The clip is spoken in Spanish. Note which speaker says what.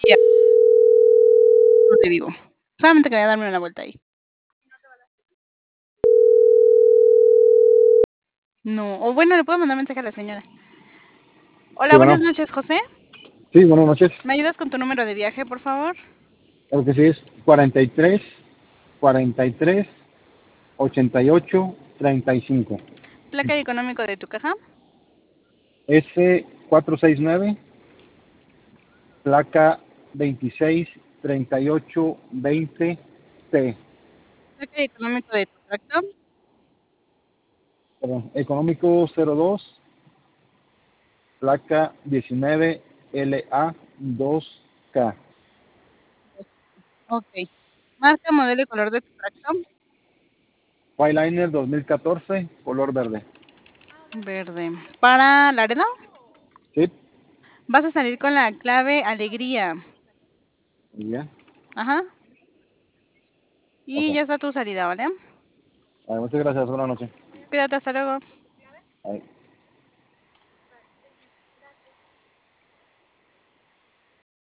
Speaker 1: Y a donde vivo. Solamente quería darme una vuelta ahí. No, o bueno, le puedo mandar mensaje a la señora.
Speaker 2: Sí,
Speaker 1: Hola,
Speaker 2: bueno.
Speaker 1: buenas noches, José.
Speaker 2: Sí, buenas noches.
Speaker 1: ¿Me ayudas con tu número de viaje, por favor?
Speaker 2: Creo que sí es 43, 43, 88, 35.
Speaker 1: Placa y económico de tu caja.
Speaker 2: S469, placa 26, 38, 20, T.
Speaker 1: Placa y económico de tu tractor.
Speaker 2: Perdón, económico 02, placa 19, LA 2K.
Speaker 1: Ok. Marca, modelo y color de tu tractor.
Speaker 2: Skyliner 2014, color verde.
Speaker 1: Verde. Para Laredo,
Speaker 2: Sí,
Speaker 1: vas a salir con la clave alegría.
Speaker 2: y ya.
Speaker 1: Ajá.
Speaker 2: Ok.
Speaker 1: Y ya está tu salida, ¿vale?
Speaker 2: Muchas gracias, buenas noches.
Speaker 1: Cuídate, hasta luego.
Speaker 2: Bye.